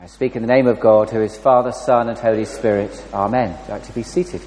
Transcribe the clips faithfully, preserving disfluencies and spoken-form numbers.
I speak in the name of God, who is Father, Son, and Holy Spirit. Amen. Would you like to be seated?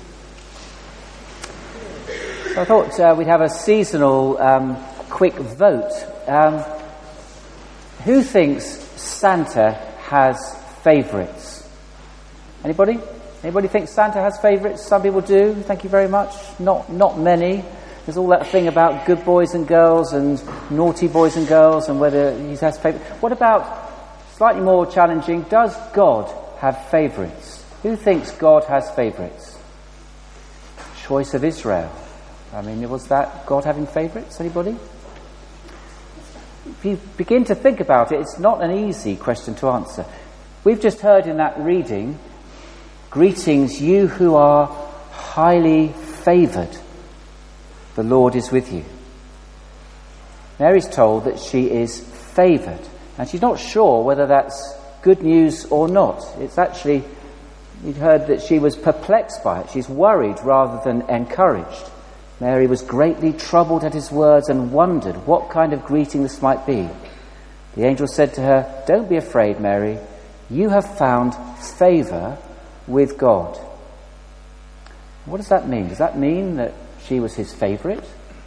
So I thought uh, we'd have a seasonal um, quick vote. Um, who thinks Santa has favourites? Anybody? Anybody think Santa has favourites? Some people do. Thank you very much. Not not many. There's all that thing about good boys and girls and naughty boys and girls and whether he has favourites. What about, slightly more challenging, does God have favourites? Who thinks God has favourites? Choice of Israel. I mean, was that God having favourites? Anybody? If you begin to think about it, it's not an easy question to answer. We've just heard in that reading, greetings, you who are highly favoured. The Lord is with you. Mary's told that she is favoured. And she's not sure whether that's good news or not. It's actually, we'd heard that she was perplexed by it. She's worried rather than encouraged. Mary was greatly troubled at his words and wondered what kind of greeting this might be. The angel said to her, "Don't be afraid, Mary. You have found favour with God." What does that mean? Does that mean that she was his favourite?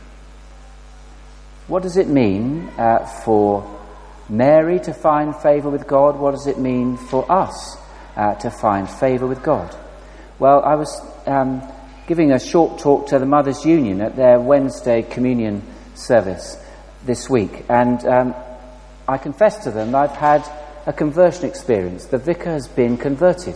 What does it mean uh, for Mary to find favour with God? What does it mean for us uh, to find favour with God? Well, I was um, giving a short talk to the Mothers' Union at their Wednesday communion service this week, and um, I confessed to them I've had a conversion experience. The vicar has been converted.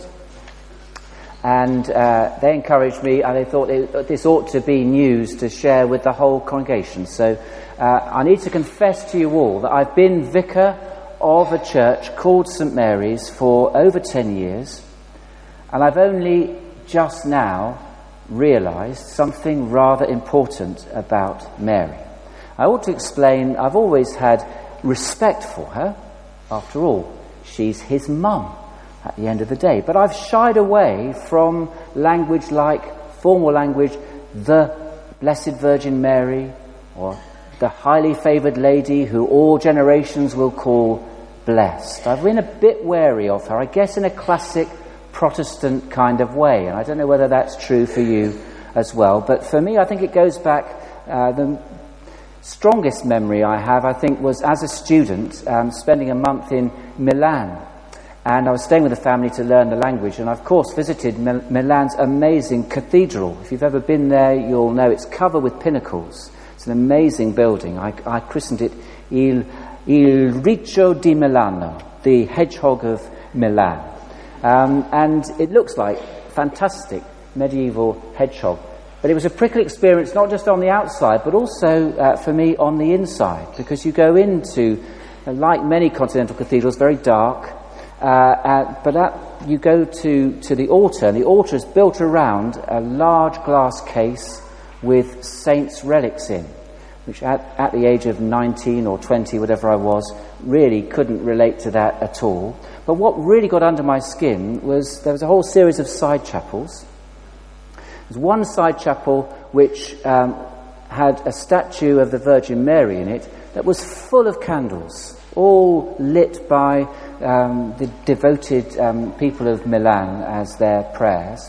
And uh, they encouraged me, and they thought it, this ought to be news to share with the whole congregation. So uh, I need to confess to you all that I've been vicar of a church called St Mary's for over ten years, and I've only just now realised something rather important about Mary. I ought to explain, I've always had respect for her. After all, she's his mum at the end of the day. But I've shied away from language like, formal language, the Blessed Virgin Mary, or the highly favoured lady who all generations will call blessed. I've been a bit wary of her, I guess in a classic Protestant kind of way, and I don't know whether that's true for you as well. But for me, I think it goes back, uh, the strongest memory I have, I think, was as a student, um, spending a month in Milan. And I was staying with a family to learn the language, and I, of course, visited Mil- Milan's amazing cathedral. If you've ever been there, you'll know it's covered with pinnacles. It's an amazing building. I, I christened it Il, Il Riccio di Milano, the hedgehog of Milan. Um, and it looks like a fantastic medieval hedgehog. But it was a prickly experience, not just on the outside, but also, uh, for me, on the inside. Because you go into, uh, like many continental cathedrals, very dark. Uh, uh, but that, you go to, to the altar, and the altar is built around a large glass case with saints' relics in, which at, at the age of nineteen or twenty, whatever I was, really couldn't relate to that at all. But what really got under my skin was there was a whole series of side chapels. There's one side chapel which um, had a statue of the Virgin Mary in it that was full of candles, all lit by um, the devoted um, people of Milan as their prayers.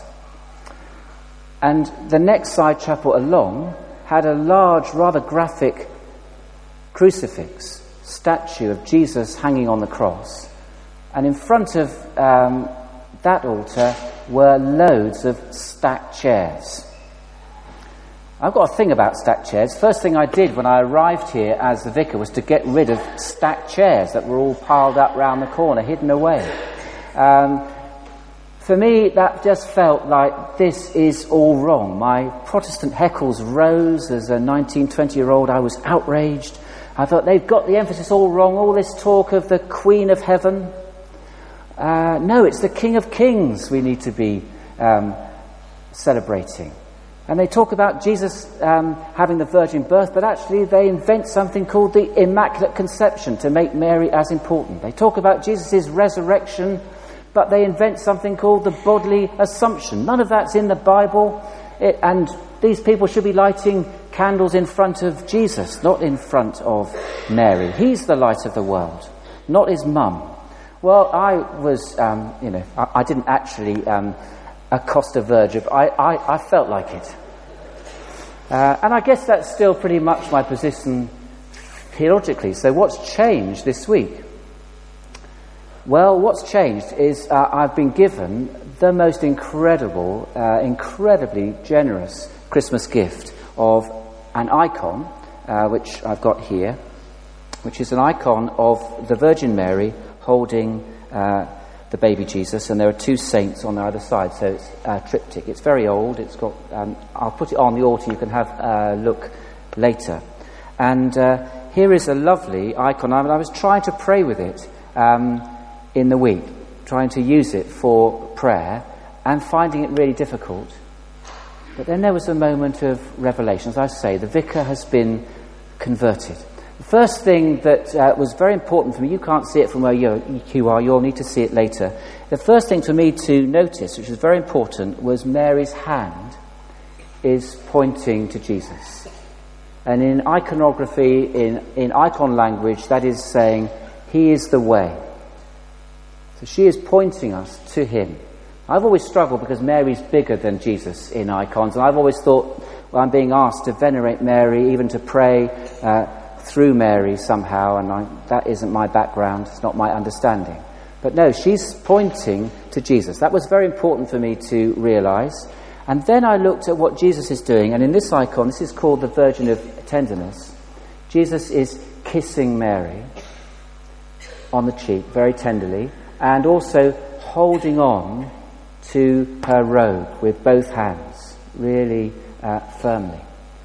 And the next side chapel along had a large, rather graphic crucifix, statue of Jesus hanging on the cross. And in front of um, that altar were loads of stacked chairs. I've got a thing about stacked chairs. First thing I did when I arrived here as the vicar was to get rid of stacked chairs that were all piled up round the corner, hidden away. Um, for me, that just felt like this is all wrong. My Protestant heckles rose. As a nineteen, twenty-year-old, I was outraged. I thought, they've got the emphasis all wrong. All this talk of the Queen of Heaven. Uh, no, it's the King of Kings we need to be um, celebrating. And they talk about Jesus um, having the virgin birth, but actually they invent something called the Immaculate Conception to make Mary as important. They talk about Jesus' resurrection, but they invent something called the bodily Assumption. None of that's in the Bible, it, and these people should be lighting candles in front of Jesus, not in front of Mary. He's the light of the world, not his mum. Well, I was, um, you know, I, I didn't actually um, accost a verger, but I, I, I felt like it. Uh, and I guess that's still pretty much my position theologically. So what's changed this week? Well, what's changed is uh, I've been given the most incredible, uh, incredibly generous Christmas gift of an icon, uh, which I've got here, which is an icon of the Virgin Mary holding uh, the baby Jesus, and there are two saints on either side, so it's a triptych. It's very old. It's got. Um, I'll put it on the altar. You can have a look later. And uh, here is a lovely icon. I, I was trying to pray with it um, in the week, trying to use it for prayer, and finding it really difficult. But then there was a moment of revelation. As I say, the vicar has been converted. The first thing that uh, was very important for me, you can't see it from where you, you are, you'll need to see it later. The first thing for me to notice, which was very important, was Mary's hand is pointing to Jesus. And in iconography, in, in icon language, that is saying, he is the way. So she is pointing us to him. I've always struggled because Mary's bigger than Jesus in icons, and I've always thought, well, I'm being asked to venerate Mary, even to pray uh, through Mary somehow, and I, that isn't my background, it's not my understanding. But no, she's pointing to Jesus. That was very important for me to realise. And then I looked at what Jesus is doing, and in this icon, this is called the Virgin of Tenderness. Jesus is kissing Mary on the cheek very tenderly, and also holding on to her robe with both hands, really uh, firmly.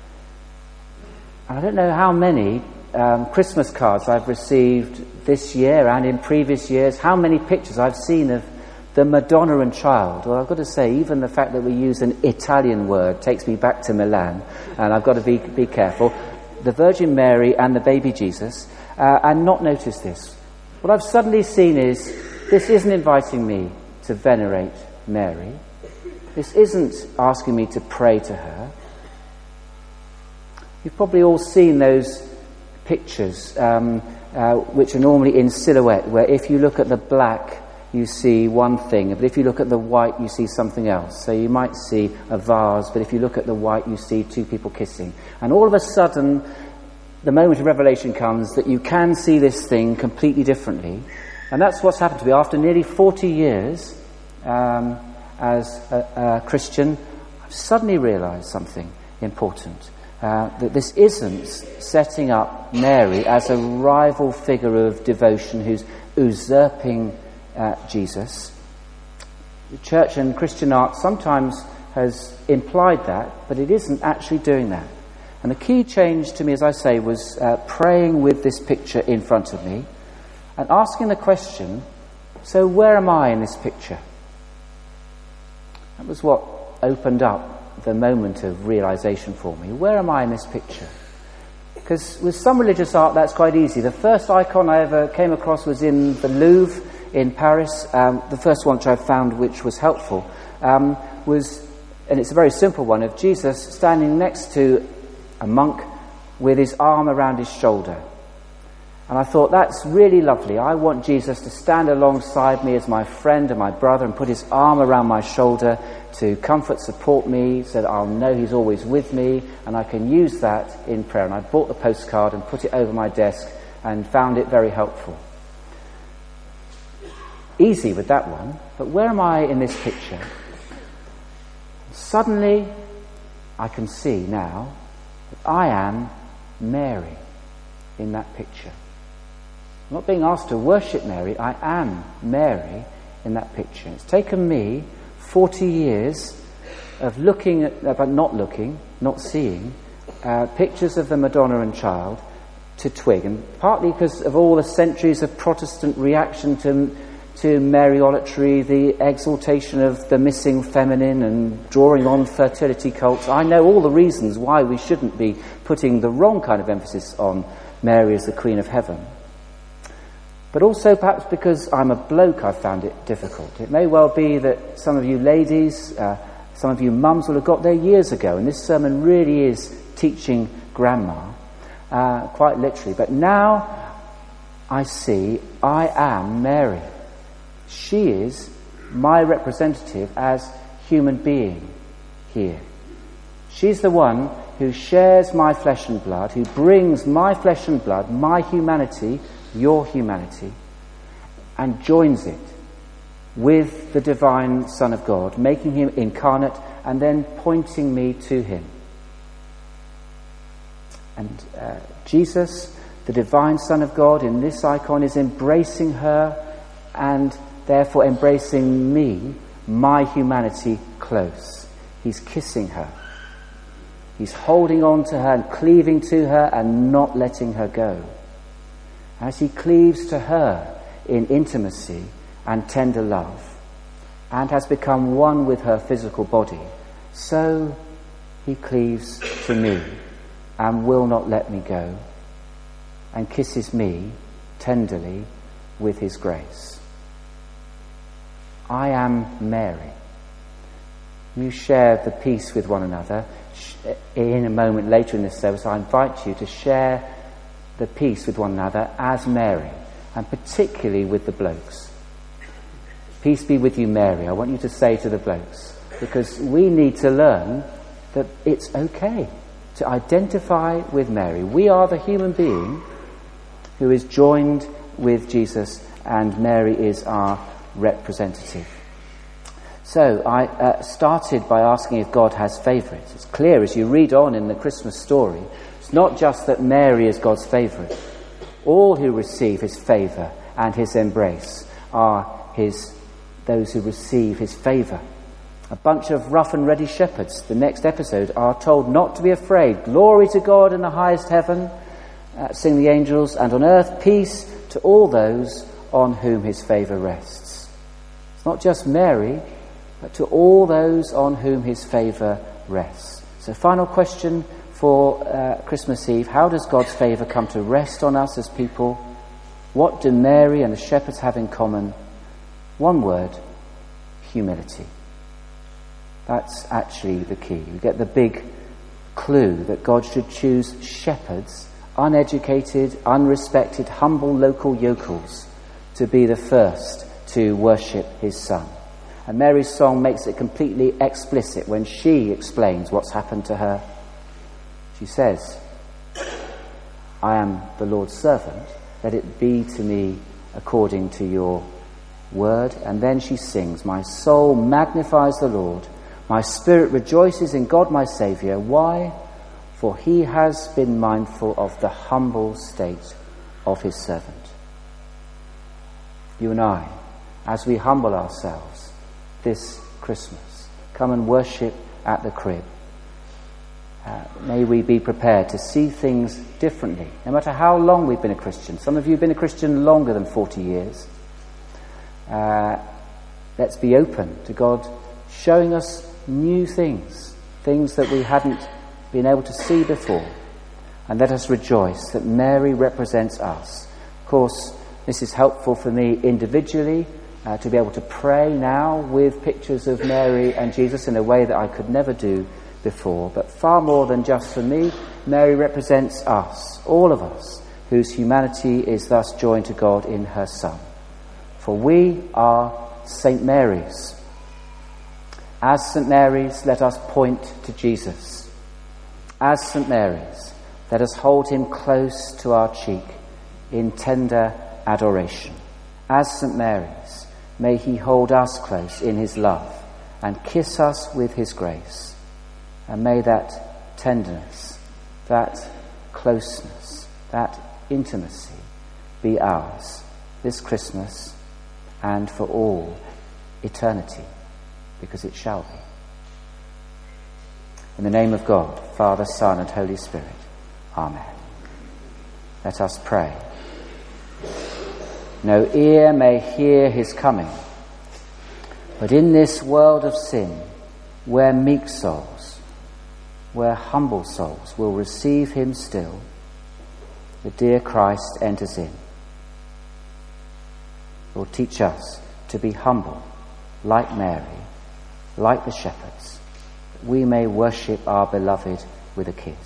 I don't know how many um, Christmas cards I've received this year and in previous years, how many pictures I've seen of the Madonna and Child. Well, I've got to say, even the fact that we use an Italian word takes me back to Milan, and I've got to be, be careful. The Virgin Mary and the baby Jesus, uh, and not notice this. What I've suddenly seen is, this isn't inviting me to venerate Mary. This isn't asking me to pray to her. You've probably all seen those pictures um, uh, which are normally in silhouette, where if you look at the black you see one thing, but if you look at the white you see something else. So you might see a vase, but if you look at the white you see two people kissing. And all of a sudden the moment of revelation comes that you can see this thing completely differently. And that's what's happened to me. After nearly forty years um, as a, a Christian, I've suddenly realised something important. Uh, that this isn't setting up Mary as a rival figure of devotion who's usurping uh, Jesus. The church and Christian art sometimes has implied that, but it isn't actually doing that. And the key change to me, as I say, was uh, praying with this picture in front of me and asking the question, so where am I in this picture? That was what opened up the moment of realization for me. Where am I in this picture? Because with some religious art that's quite easy. The first icon I ever came across was in the Louvre in Paris. Um, the first one which I found which was helpful um, was, and it's a very simple one, of Jesus standing next to a monk with his arm around his shoulder. And I thought, that's really lovely. I want Jesus to stand alongside me as my friend and my brother and put his arm around my shoulder to comfort, support me, so that I'll know he's always with me, and I can use that in prayer. And I bought the postcard and put it over my desk and found it very helpful. Easy with that one, but where am I in this picture? Suddenly, I can see now that I am Mary in that picture. I'm not being asked to worship Mary, I am Mary in that picture. It's taken me forty years of looking at, but not looking, not seeing, uh, pictures of the Madonna and Child to twig, and partly because of all the centuries of Protestant reaction to, to Mariolatry, the exaltation of the missing feminine and drawing on fertility cults. I know all the reasons why we shouldn't be putting the wrong kind of emphasis on Mary as the Queen of Heaven. But also perhaps because I'm a bloke, I found it difficult. It may well be that some of you ladies, uh, some of you mums will have got there years ago, and this sermon really is teaching grandma, uh, quite literally. But now I see I am Mary She is my representative as human being here. She's the one who shares my flesh and blood, who brings my flesh and blood, my humanity, your humanity, and joins it with the divine Son of God, making him incarnate and then pointing me to him. And uh, Jesus, the divine Son of God, in this icon is embracing her and therefore embracing me, my humanity, close. He's kissing her. He's holding on to her and cleaving to her and not letting her go. As he cleaves to her in intimacy and tender love and has become one with her physical body, so he cleaves to me and will not let me go and kisses me tenderly with his grace. I am Mary. You share the peace with one another. In a moment later in this service, I invite you to share the peace with one another as Mary, and particularly with the blokes. Peace be with you, Mary. I want you to say to the blokes, because we need to learn that it's okay to identify with Mary. We are the human being who is joined with Jesus, and Mary is our representative. So I uh, started by asking if God has favourites. It's clear as you read on in the Christmas story, it's not just that Mary is God's favourite. All who receive his favour and his embrace are his those who receive his favour. A bunch of rough and ready shepherds, the next episode, are told not to be afraid. Glory to God in the highest heaven, uh, sing the angels, and on earth peace to all those on whom his favour rests. It's not just Mary, but to all those on whom his favour rests. So final question for uh, Christmas Eve. How does God's favour come to rest on us as people? What do Mary and the shepherds have in common? One word: humility. That's actually the key. You get the big clue that God should choose shepherds, uneducated, unrespected, humble local yokels, to be the first to worship his Son. And Mary's song makes it completely explicit when she explains what's happened to her. She says, I am the Lord's servant. Let it be to me according to your word. And then she sings, my soul magnifies the Lord. My spirit rejoices in God my Saviour. Why? For he has been mindful of the humble state of his servant. You and I, as we humble ourselves this Christmas, come and worship at the crib. Uh, may we be prepared to see things differently, no matter how long we've been a Christian. Some of you have been a Christian longer than forty years. Uh, let's be open to God showing us new things, things that we hadn't been able to see before. And let us rejoice that Mary represents us. Of course, this is helpful for me individually, uh, to be able to pray now with pictures of Mary and Jesus in a way that I could never do before. But far more than just for me, Mary represents us, all of us, whose humanity is thus joined to God in her Son. For we are Saint Mary's. As Saint Mary's, let us point to Jesus. As Saint Mary's, let us hold him close to our cheek in tender adoration. As Saint Mary's, may he hold us close in his love and kiss us with his grace. And may that tenderness, that closeness, that intimacy be ours this Christmas and for all eternity, because it shall be. In the name of God, Father, Son, and Holy Spirit. Amen. Let us pray. No ear may hear his coming, but in this world of sin, where meek souls, where humble souls will receive him still, the dear Christ enters in. Lord, teach us to be humble, like Mary, like the shepherds, that we may worship our beloved with a kiss.